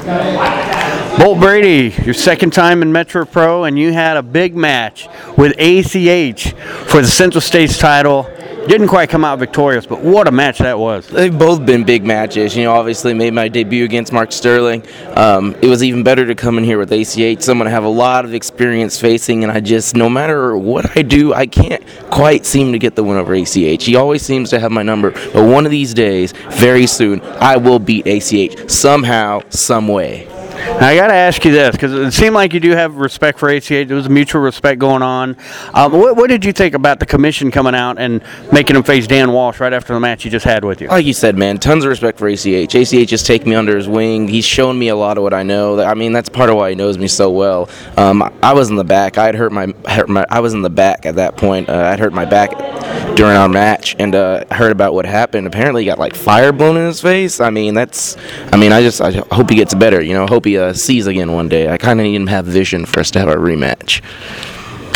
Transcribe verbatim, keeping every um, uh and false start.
Bolt Brady, your second time in Metro Pro, and you had a big match with A C H for the Central States title. Didn't quite come out victorious, but what a match that was. They've both been big matches. You know, obviously made my debut against Mark Sterling. Um, it was even better to come in here with A C H, someone I have a lot of experience facing, and I just, no matter what I do, I can't quite seem to get the win over A C H. He always seems to have my number, but one of these days, very soon, I will beat A C H somehow, some way. Now, I got to ask you this, because it seemed like you do have respect for A C H. There was a mutual respect going on. Um, what, what did you think about the commission coming out and making him face Dan Walsh right after the match he just had with you? Like you said, man, tons of respect for A C H. A C H just taken me under his wing. He's shown me a lot of what I know. I mean, that's part of why he knows me so well. Um, I was in the back. I had hurt my, hurt my. I was in the back at that point. Uh, I'd hurt my back during our match, and uh, heard about what happened. Apparently, he got like fire blown in his face. I mean, that's. I mean, I just. I hope he gets better. You know, hope he uh, sees again one day. I kind of need him to have vision for us to have a rematch.